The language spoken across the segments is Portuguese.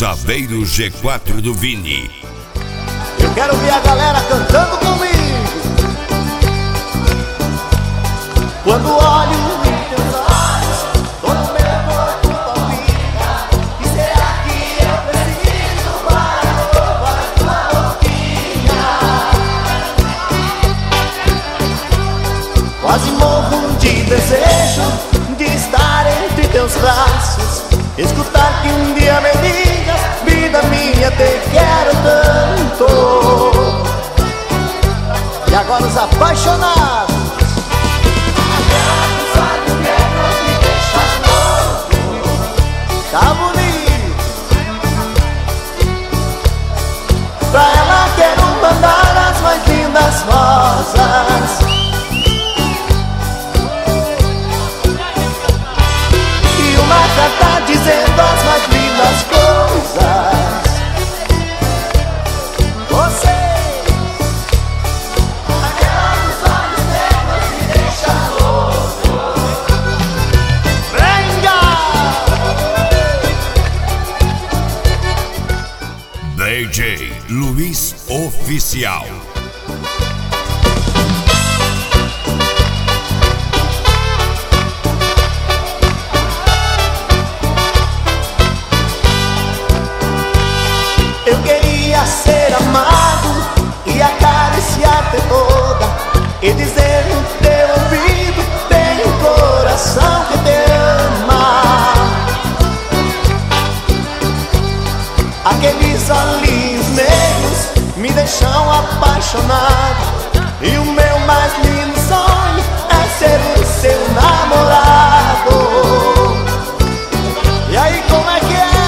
Saveiro G4 do Vini. Eu quero ver a galera cantando comigo. Quando olho em teus olhos, todo meu corpo palpita. E será que eu preciso para tua boquinha? Quase morro de desejo de estar entre teus braços, escutar que um dia me digas: vida minha, te quero tanto. E agora os apaixonados. Tá bonito. Pra ela quero mandar as mais lindas rosas e uma carta dizendo as mais lindas coisas. Você, aquela dos olhos negros me deixa louco. Venga! DJ Luiz Oficial. Eu queria ser amado e acariciar-te toda, e dizer no teu ouvido: tem um coração que te ama. Aqueles olhinhos negros me deixam apaixonado, e o meu mais lindo sonho é ser o seu namorado. E aí, como é que é?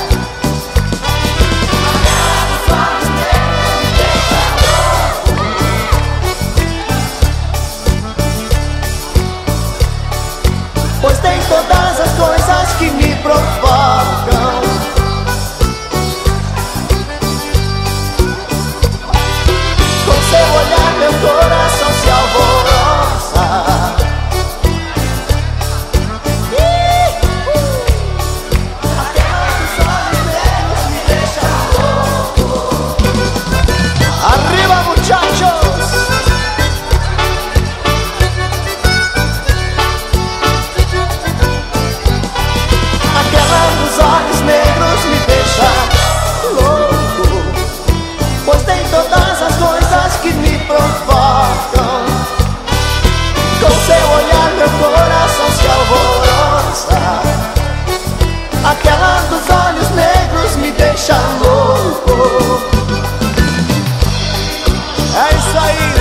Pois tem todas as coisas que me provocam. Com seu olhar meu coração se alvoroça. Aquela dos olhos negros me deixa louco. Arriba, muchachos! Aquela dos olhos negros me deixa louco, pois tem todas as coisas que me provocam. Com seu olhar meu coração se alvoroça. Aquela dos olhos negros me deixa louco. É isso aí.